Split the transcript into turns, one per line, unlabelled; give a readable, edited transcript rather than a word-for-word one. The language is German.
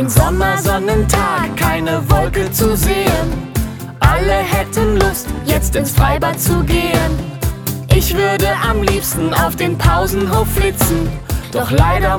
Ein Sommersonnentag, keine Wolke zu sehen. Alle hätten Lust, jetzt ins Freibad zu gehen. Ich würde am liebsten auf den Pausenhof flitzen, doch leider